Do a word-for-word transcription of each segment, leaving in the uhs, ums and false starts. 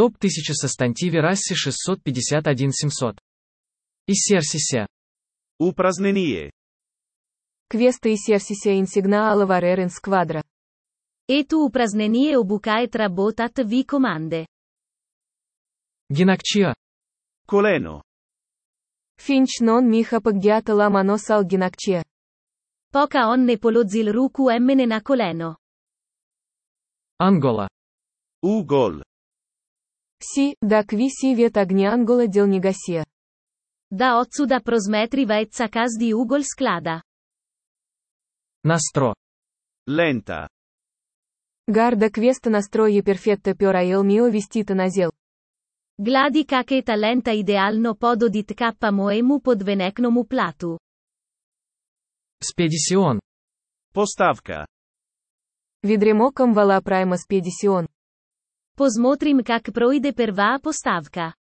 Топ тысяча sostantivi rassi шестьсот пятьдесят один семьсот. Esercise. Упразднение. Questo esercizio insegna a lavorare in squadra. E tu upraznenie obucai trabotat vi comande. Ginakchia. Coleno. Finch non miha paghiata la mano sal ginakchia. Poca onne polozil ruku emmene na coleno. Angola. Ugol. Si, da qui si viet agni angola del negasia. Da otsu da prosmetri vaezza cas di ugol sklada. Настро. Lenta. Garda questo nastroje perfetta per il mio vestito nasel. Gladi kake talenta idealno podo dit kappa moemu podveneknomu platu. Spedition. Поставка. Vidremo vala prima spedition. Posmotrim kak projde prva postavka.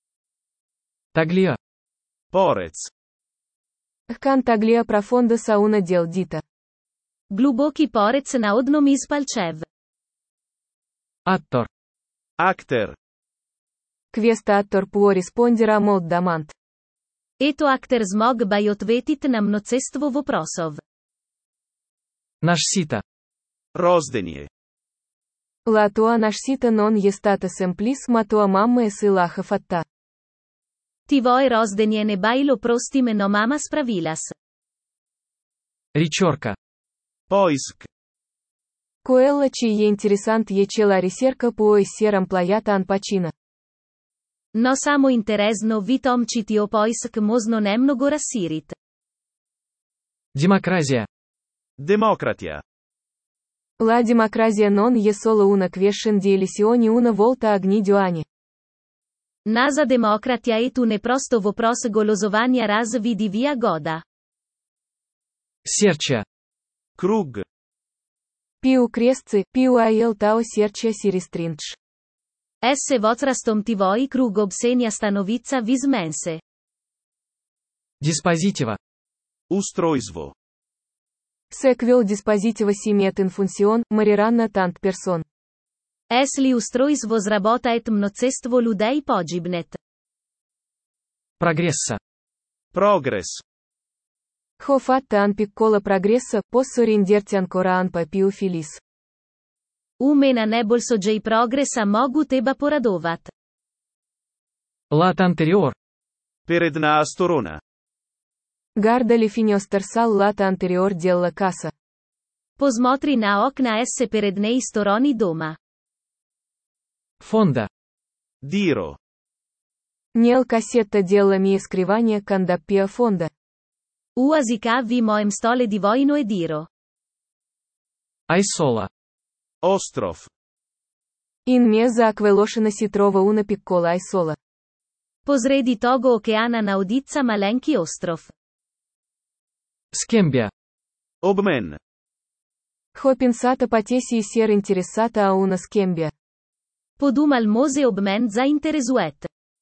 Taglia. Porec. Kan taglia profonda sa una del dita. Gluboki porec na odnom iz palčev. Attor. Acter. Questo attor può rispondere a molt damant. Eto akter zmog bai otvetit na mnocestvo voprosov. Наш сито. Роздение. La tua nascita non je stata semplis ma tua mamma e si laha fatta. Tvoj rozdenje ne bajlo prostime no mama spravilas. Речерка. Поиск. Quella ci è interessante è che la ricerca può essere ampliata in pagina. No samo interesno vitom citio poisk mozno nemnogo rasirit. Демокразия. Демократия. La democrazia non è solo una question di elezioni una volta ogni due anni. Nasa demokratia et une prosto vopros golosovania raz vidi via goda. Серча. Круг. Più cresce, più a il tao serce si restringe. Esse votrastom tivoi krug obsenia stanovica vis mense. Диспозитива. Устройство. Sequel dispositiva si met in funzione, moriranno tant person. Es li ustrojstvo zrabota et mnocestvo ludei pogibnet. Прогресса. Progress. Ho fatta un piccolo progresso, posso renderti ancora un po' più felice. Umena nebolso jei progress a mogut eba poradovat. Лат anterior. Передна сторона. Guarda le finestre sal lato anterior della casa. Posmotri na okna esse perednei storoni doma. Фонда. Diro. Nel cassetta della mia scrivania candappia fonda. Uasika vi moem stole di voino e diro. Айсола. Остров. In mezzo a quellošina si trova una piccola isola. Posredi togo okeana na udizza malenki ostrov. Скембия. Обмен. Ho pensato potessi essere interessata a una scambia. Podumal mose obmen za interesuet.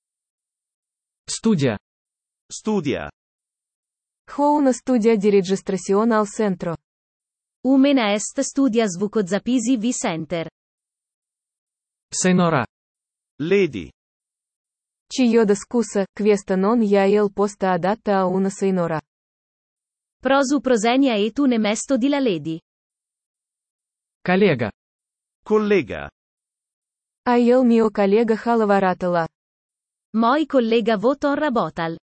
Студия. Студия. Ho una studia di registrazione al centro. Umena est studia zvukozapisi vi center. Сейнора. Lady. Chioda scusa, questa non è il posto adatto a una signora. Prosu prosenia et un mesto di la lady. Коллега. Collega. A il mio collega ha lavorato là. Moi collega voton rabotal.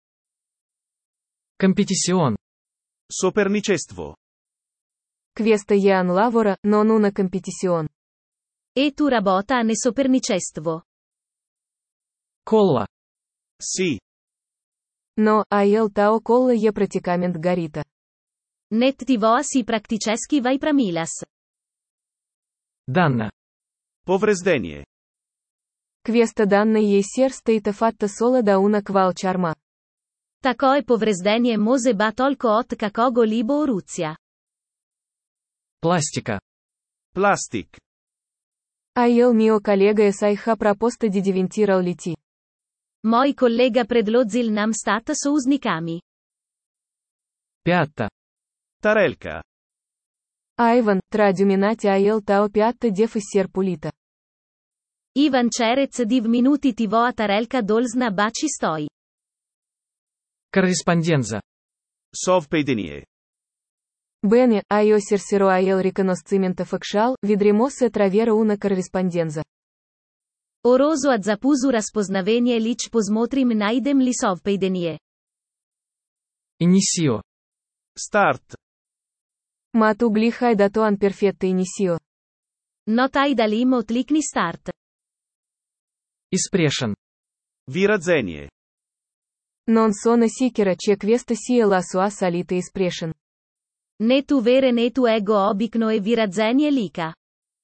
Компетицион. Соперничество. Questa è un lavoro, non una competizione. E tu rabota ne sopernicestvo. Колла. Sì. No, a il tao colla è praticamente garita. Net tivoa si practiceski vai pramilas. Данна. Повреждение. Questa danna è ser stata fatta solo da una qual charma. Takoe povrezdenie mose ba tolko ot kakogo libo oruzia. Пластика. Plastic. A il mio collega sai ha proposto di diventare liti. Moi collega predlozil nam stat souznikami. Пятта. Тарелка. Айван, tra dominati a il tao piatta def ser pulita. Ivan Čerec div minuti tivo a Tarelka Dolzna baci stoi. Корреспонденза. Совпадение. Бене, айо серсеро аел реконосцимента факшал, видремосе травера уна корреспонденза. Oroso a zapuzu razpoznavenje lič pozmotrim najdem li совпадение. Инисио. Start. Мату глихай датоан перфетто инисио. Notai dalim откликни старт. Испрешен. Выражение. Нон сона сикера че квеста сия ласуа салита испрешен. Netu vere netu ego obikno e virazzenje lika.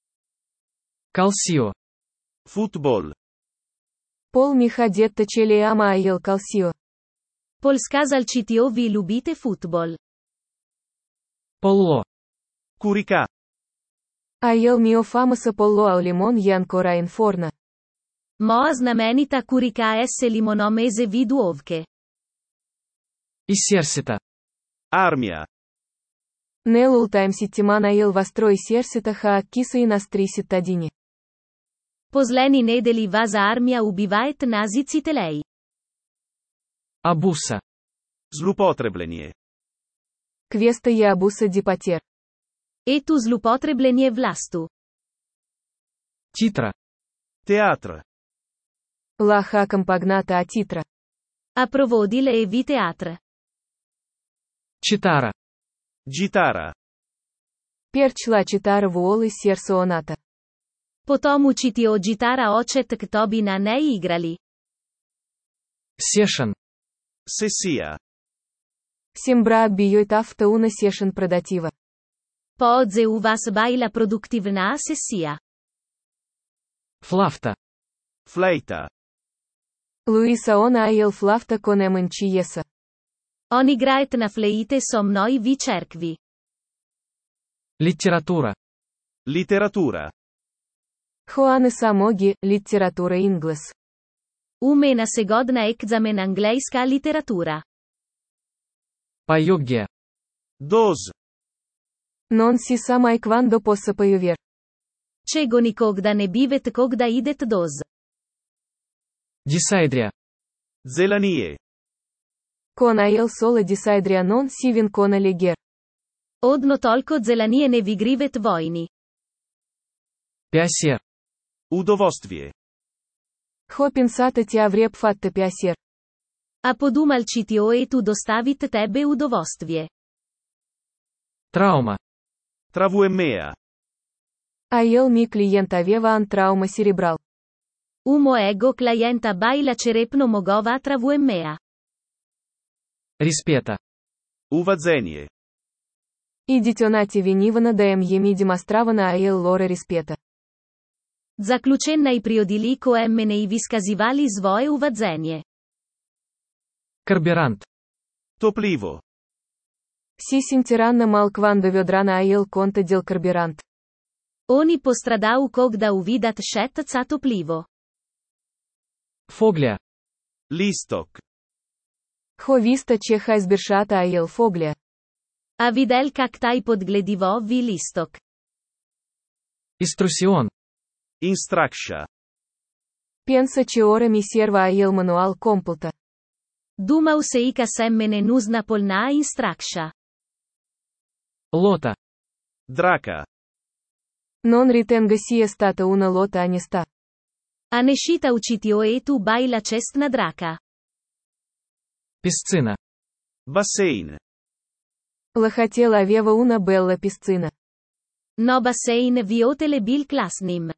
Калсио. Football. Пол миха детта челе ама аел калсио. Polska zalčitio vi ljubite futbol. Полло. Curica. Аел мио фамоса полло ал лимон je ancora in forna. Moja znamenita kurika esse limonomeze vidu ovke. Иссерсита. Armia. Нелул тайм ситиман аел вострой серсита ха киса и настри ситтадини. Pozleni nedeli vas armia ubivaet nazicite lei. Абуса. Zlupotreblение. Квеста je abusa di pater. Etu zlupotrebljenje vlastu. Титра. Teatro. La ha compagnata a titra. A provodile e vi teatr. Читара. Gitara. Перчла читара вуолы серсооната. Potom učitio gitara očet k tobi na ne igrali. Сешен. Sessia. Симбра биой тафта уна сешен продатива. Poodze u vas baila produktivna sesija. Флафта. Fleita. Луиса она аел флафта конемын чиеса. On igraet na fleite so mnoj vi cerkvi. Литература. Literatura. Хоане самоги, литература инглес. Umena segodna egzamen anglejska literatura. Пайогия. Dos. Non si sa mai quando possa piover. Čego nikogda ne bivet kogda idet doz. Дисайдрия. Zelanie. Con ael sola disaidria non si vin con leger. Odno tolko zelanije ne vigrivet vojni. Пиасер. Udovostvie. Ho pensata ti avreb fatta piacer. A podumal čitio e tu dostavit tebe udovostvje. Траума. Travuemmea. Ael mi client aveva an trauma cerebral. Umo ego clienta baila cerepno mogova travuemmea. Риспета. Уважение. И детенати винивана да em jemi dimostravana ael lore rispeta. Zaključena i priodiliko emmene i viskazivali svoje uvadzenje. Карбюрант. Toplivo. Si sintiranna mal quando vedrana ael conta del carburant. Oni postradau kogda uvidat šet ca toplivo. Фогля. Listok. Ho vista čeha izbiršata ael foglia. A videl kak taj podgledivo vi listok. Инструсион. Instructia. Pensa ce ora mi serva ael manual completă. Dumau se ika semmene nuzna polna instrakša. Лота. Draca. Non ritenga sia stata una lotta onesta. A nešita učitio e tu baila čestna draka. Песцина. Bassein. La хотела aveva una bella piscina. No bassein viotele bil klasnim.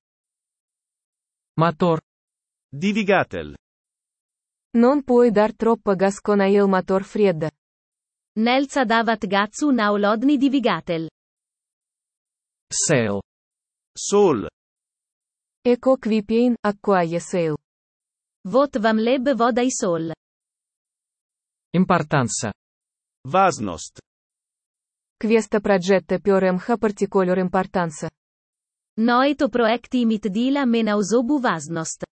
Мотор. Divigatel. Non puoi dar troppa gas con ael motor fredda. Nelca davat gacu na olodni divigatel. Сейл. Sol. Eco qui pien, acquaie sail. Vot vam leb voda i sol. Импортанса. Важност. Questa progetta piorem ha particolor importanza. Noito proecti imit dila mena uzobu vaznost.